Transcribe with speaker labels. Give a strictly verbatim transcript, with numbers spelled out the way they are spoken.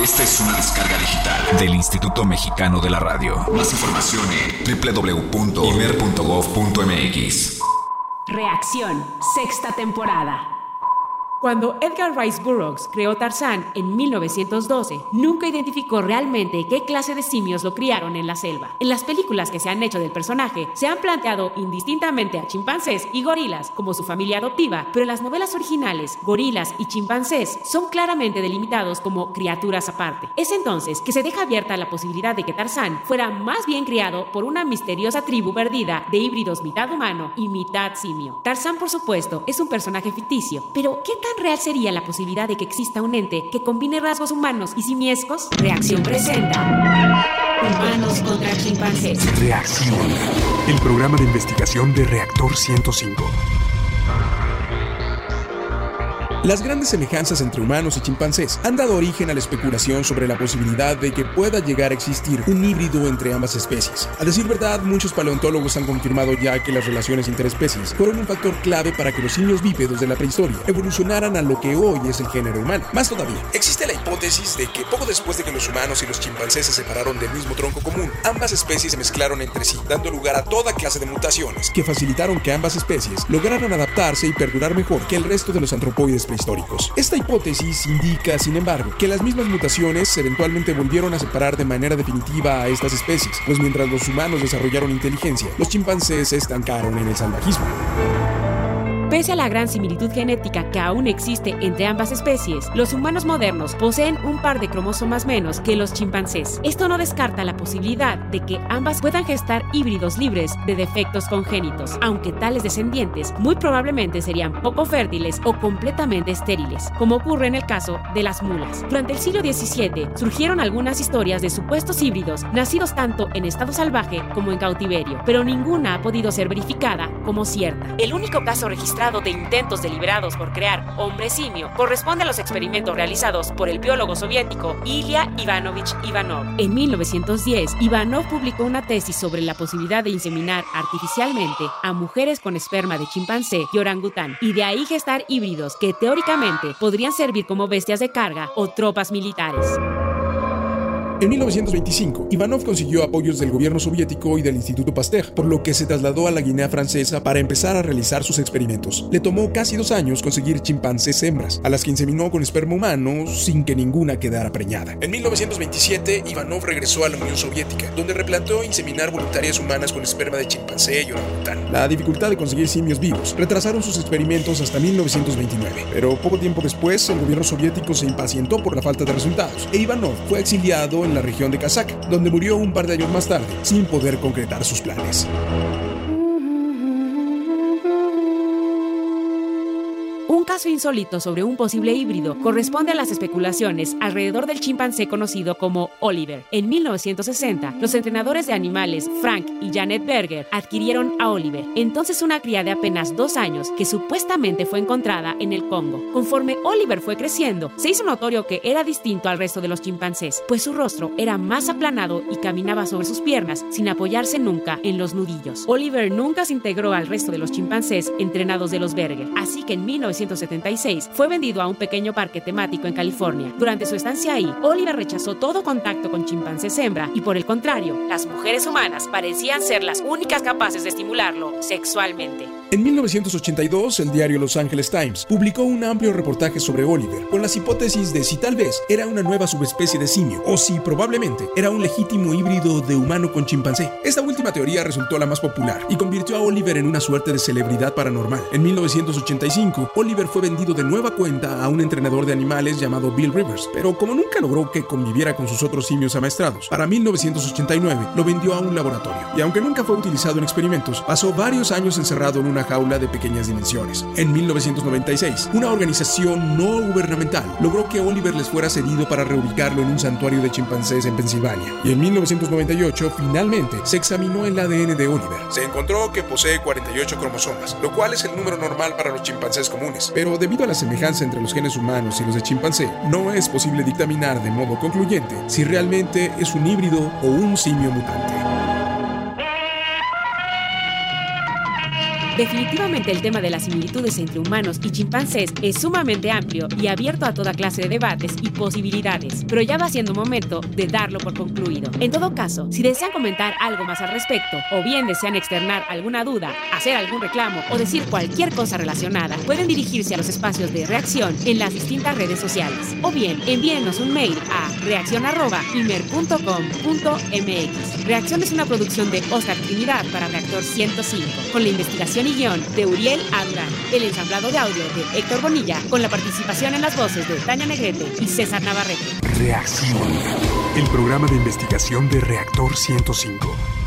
Speaker 1: Esta es una descarga digital del Instituto Mexicano de la Radio. Más información en doble u doble u doble u punto i m e r punto gov punto m x.
Speaker 2: Reacción, sexta temporada.
Speaker 3: Cuando Edgar Rice Burroughs creó Tarzán en mil novecientos doce, nunca identificó realmente qué clase de simios lo criaron en la selva. En las películas que se han hecho del personaje, se han planteado indistintamente a chimpancés y gorilas como su familia adoptiva, pero en las novelas originales, gorilas y chimpancés son claramente delimitados como criaturas aparte. Es entonces que se deja abierta la posibilidad de que Tarzán fuera más bien criado por una misteriosa tribu perdida de híbridos mitad humano y mitad simio. Tarzán, por supuesto, es un personaje ficticio, pero ¿qué tan real sería la posibilidad de que exista un ente que combine rasgos humanos y simiescos?
Speaker 2: Reacción presenta Humanos contra chimpancés.
Speaker 4: Reacción, el programa de investigación de Reactor ciento cinco. Las grandes semejanzas entre humanos y chimpancés han dado origen a la especulación sobre la posibilidad de que pueda llegar a existir un híbrido entre ambas especies. A decir verdad, muchos paleontólogos han confirmado ya que las relaciones interespecies fueron un factor clave para que los simios bípedos de la prehistoria evolucionaran a lo que hoy es el género humano. Más todavía, existe la hipótesis de que poco después de que los humanos y los chimpancés se separaron del mismo tronco común, ambas especies se mezclaron entre sí, dando lugar a toda clase de mutaciones que facilitaron que ambas especies lograran adaptarse y perdurar mejor que el resto de los antropoides prehistóricos. Esta hipótesis indica, sin embargo, que las mismas mutaciones eventualmente volvieron a separar de manera definitiva a estas especies, pues mientras los humanos desarrollaron inteligencia, los chimpancés se estancaron en el salvajismo.
Speaker 3: Pese a la gran similitud genética que aún existe entre ambas especies, los humanos modernos poseen un par de cromosomas menos que los chimpancés. Esto no descarta la posibilidad de que ambas puedan gestar híbridos libres de defectos congénitos, aunque tales descendientes muy probablemente serían poco fértiles o completamente estériles, como ocurre en el caso de las mulas. Durante el siglo diecisiete surgieron algunas historias de supuestos híbridos nacidos tanto en estado salvaje como en cautiverio, pero ninguna ha podido ser verificada como cierta. El único caso registrado de intentos deliberados por crear hombre simio corresponde a los experimentos realizados por el biólogo soviético Ilya Ivanovich Ivanov. En mil novecientos diez, Ivanov publicó una tesis sobre la posibilidad de inseminar artificialmente a mujeres con esperma de chimpancé y orangután, y de ahí gestar híbridos que teóricamente podrían servir como bestias de carga o tropas militares.
Speaker 4: En mil novecientos veinticinco, Ivanov consiguió apoyos del gobierno soviético y del Instituto Pasteur, por lo que se trasladó a la Guinea Francesa para empezar a realizar sus experimentos. Le tomó casi dos años conseguir chimpancés hembras, a las que inseminó con esperma humano sin que ninguna quedara preñada. En mil novecientos veintisiete, Ivanov regresó a la Unión Soviética, donde replanteó inseminar voluntarias humanas con esperma de chimpancé y orangután. La dificultad de conseguir simios vivos retrasaron sus experimentos hasta mil novecientos veintinueve, pero poco tiempo después, el gobierno soviético se impacientó por la falta de resultados, e Ivanov fue exiliado en en la región de Kazakh, donde murió un par de años más tarde, sin poder concretar sus planes.
Speaker 3: Un caso insólito sobre un posible híbrido corresponde a las especulaciones alrededor del chimpancé conocido como Oliver. En mil novecientos sesenta, los entrenadores de animales Frank y Janet Berger adquirieron a Oliver, entonces una cría de apenas dos años que supuestamente fue encontrada en el Congo. Conforme Oliver fue creciendo, se hizo notorio que era distinto al resto de los chimpancés, pues su rostro era más aplanado y caminaba sobre sus piernas sin apoyarse nunca en los nudillos. Oliver nunca se integró al resto de los chimpancés entrenados de los Berger, así que en mil novecientos setenta y seis fue vendido a un pequeño parque temático en California. Durante su estancia ahí, Oliver rechazó todo contacto con chimpancés hembra y, por el contrario, las mujeres humanas parecían ser las únicas capaces de estimularlo sexualmente.
Speaker 4: En mil novecientos ochenta y dos, el diario Los Angeles Times publicó un amplio reportaje sobre Oliver, con las hipótesis de si tal vez era una nueva subespecie de simio, o si probablemente era un legítimo híbrido de humano con chimpancé. Esta última teoría resultó la más popular y convirtió a Oliver en una suerte de celebridad paranormal. En mil novecientos ochenta y cinco, Oliver fue vendido de nueva cuenta a un entrenador de animales llamado Bill Rivers, pero como nunca logró que conviviera con sus otros simios amaestrados, para mil novecientos ochenta y nueve lo vendió a un laboratorio, y aunque nunca fue utilizado en experimentos, pasó varios años encerrado en una jaula de pequeñas dimensiones. En mil novecientos noventa y seis, una organización no gubernamental logró que Oliver les fuera cedido para reubicarlo en un santuario de chimpancés en Pensilvania, y en mil novecientos noventa y ocho finalmente se examinó el A D N de Oliver. Se encontró que posee cuarenta y ocho cromosomas, lo cual es el número normal para los chimpancés comunes, pero debido a la semejanza entre los genes humanos y los de chimpancé, no es posible dictaminar de modo concluyente si realmente es un híbrido o un simio mutante.
Speaker 3: Definitivamente el tema de las similitudes entre humanos y chimpancés es sumamente amplio y abierto a toda clase de debates y posibilidades, pero ya va siendo momento de darlo por concluido. En todo caso, si desean comentar algo más al respecto, o bien desean externar alguna duda, hacer algún reclamo o decir cualquier cosa relacionada, pueden dirigirse a los espacios de Reacción en las distintas redes sociales, o bien envíennos un mail a reacción arroba imer punto com punto m x. Reacción es una producción de Oscar Trinidad para Reactor ciento cinco, con la investigación y guión de Uriel A. Durán, el ensamblado de audio de Héctor Bonilla, con la participación en las voces de Tania Negrete y César Navarrete.
Speaker 4: Reacción, el programa de investigación de Reactor ciento cinco.